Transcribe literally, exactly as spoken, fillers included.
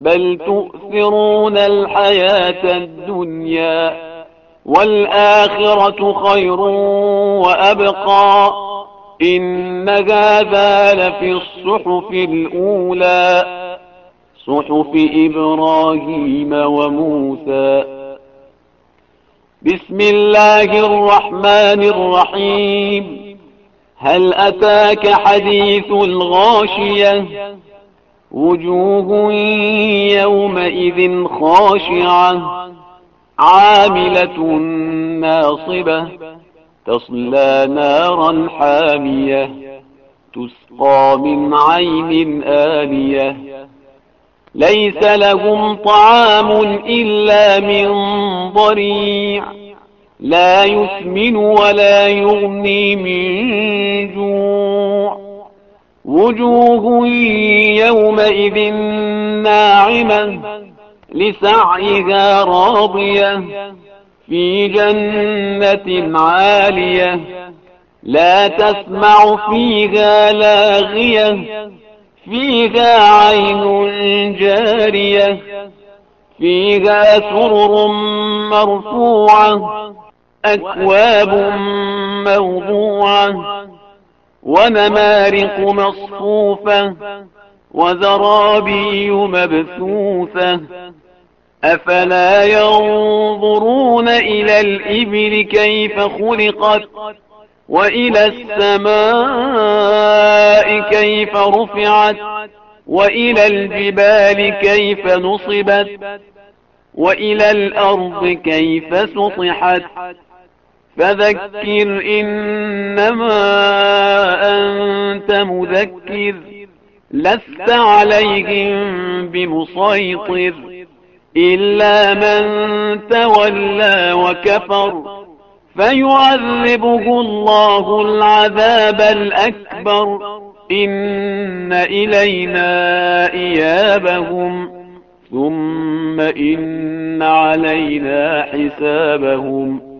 بل تؤثرون الحياة الدنيا والآخرة خير وأبقى إن هذا لفي الصحف الأولى صحف إبراهيم وموسى. بسم الله الرحمن الرحيم. هل أتاك حديث الغاشية وجوه يومئذ خاشعة عاملة ناصبة تصلى نارا حامية تسقى من عين آنية ليس لهم طعام إلا من ضريع لا يسمن ولا يغني من جوع وجوه يومئذ ناعمة لسعيها راضية في جنة عالية لا تسمع فيها لاغية فيها عين جارية فيها سرر مرفوعة أكواب موضوعة ونمارق مصفوفة وزرابي مبثوثة أفلا ينظرون إلى الإبل كيف خلقت وإلى السماء كيف رفعت وإلى الجبال كيف نصبت وإلى الأرض كيف سطحت فذكر إنما أنت مذكر لست عليهم بمسيطر إلا من تولى وكفر فيعذبه الله العذاب الأكبر إن إلينا إيابهم ثم إن علينا حسابهم